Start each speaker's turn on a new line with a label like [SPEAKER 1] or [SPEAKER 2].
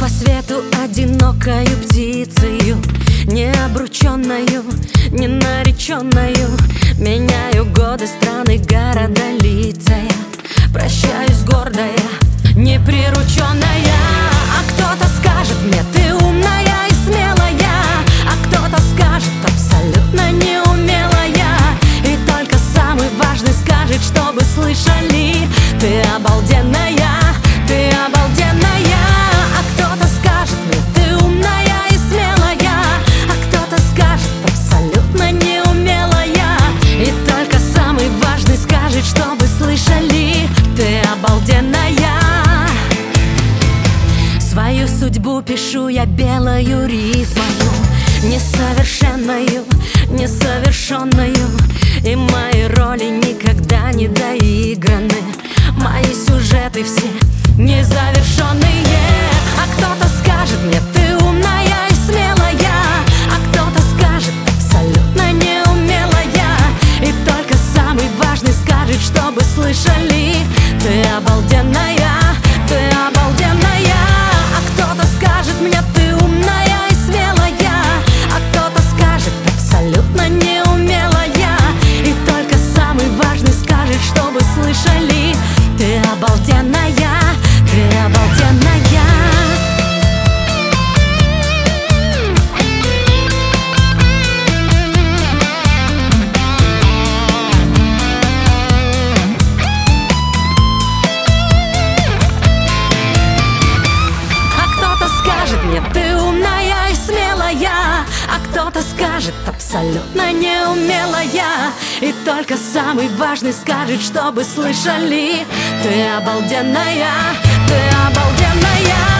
[SPEAKER 1] По свету одинокою птицею, не обрученную, не нареченную. Меняю годы, страны, города, лица я. Прощаюсь гордая, неприрученная. А кто-то скажет мне: ты умная и смелая. А кто-то скажет: абсолютно неумелая. И только самый важный скажет, чтобы слышали: ты обалденная, ты обалденная. А кто-то скажет мне: ты умная и смелая. А кто-то скажет: абсолютно неумелая. И только самый важный скажет, чтобы слышали: ты обалденная. Свою судьбу пишу я белою рифмою, несовершенную, несовершенную. И мои роли никогда не доиграны. Мои сюжеты все незавершенные. А кто-то скажет мне: ты умная и смелая. А кто-то скажет: абсолютно неумелая. И только самый важный скажет, чтобы слышали: ты обалденная, ты обалденная. А кто-то скажет мне: ты умная и смелая. А кто-то скажет: абсолютно неумелая. И только самый важный скажет, чтобы слышали: ты обалденная, ты обалденная. Ты умная и смелая. А кто-то скажет: абсолютно неумелая. И только самый важный скажет, чтобы слышали: ты обалденная, ты обалденная.